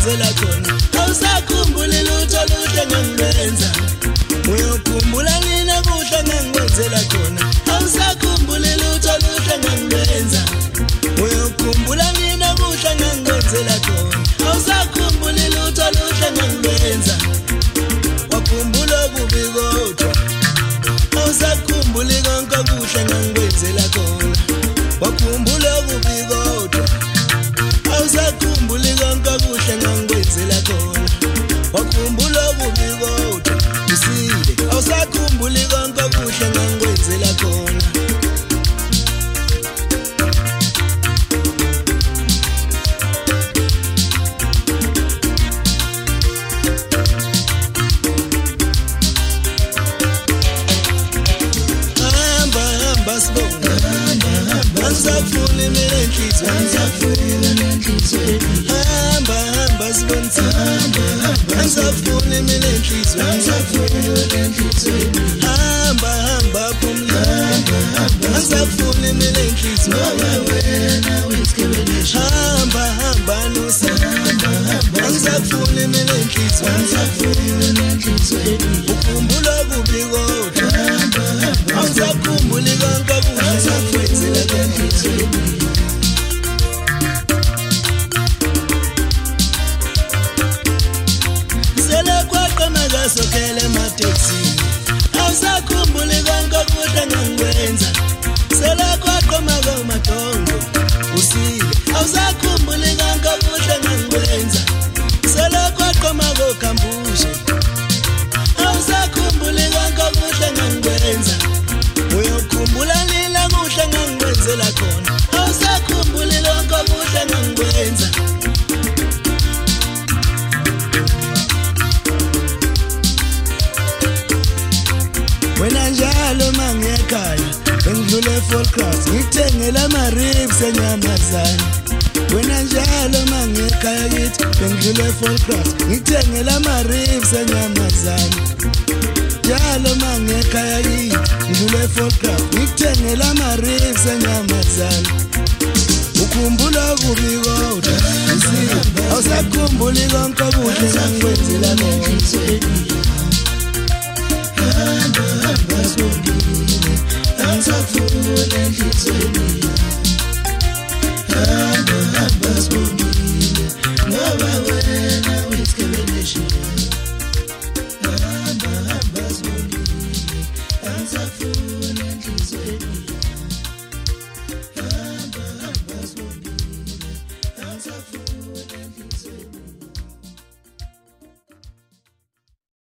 ngangikwenzela khona awusakhumbuli lutho luhle ngangikwenza uyokhumbula mina kuhle ngangikwenzela khona awusakhumbuli lutho luhle ngangikwenza uyokhumbula mina kuhle ngangikwenzela khona awusakhumbuli lutho luhle ngangikwenza wakhumbula kubi kodwa awusakhumbuli konke kuhle ngangikwenzela khona wakhumbula kubi kodwa awusakhumbuli konke kuhle ngangikwenzela khona wakhumbula kubi kodwa usile awusakhumbuli konke kuhle ngangikwenzela khona Angisafuni mina enhlizweni hamba sibonisa angisafuni mina enhlizweni hamba phumla angisafuni mina enhlizweni hamba nusa angisafuni mina enhlizweni ukhumbula kubi kodwa angisakhumbuli konke kuhle ngangikwenzela sokele mateksi awusakhumbuli konke kuhle ngangikwenza sele kwaqoma komatongo usile awusakhumbuli konke kuhle ngangikwenza sele kwaqoma kokambushe awusakhumbuli konke kuhle ngangikwenza uyokhumbula lila kuhle ngangikwenzela khona awusakhumbuli konke kuhle ngangikwenza wena njalo mangekhaya bengidlule full cross ngithengela ama ribs enyamazane wena njalo mangekhaya kithi bengidlule full cross ngithengela ama ribs enyamazane njalo mangekhaya kithi ngidlule full cross ngithengela ama ribs enyamazane ukhumbula kubi kodwa awusakhumbuli konke kuhle ngangikwenzela khona I'm so full and it's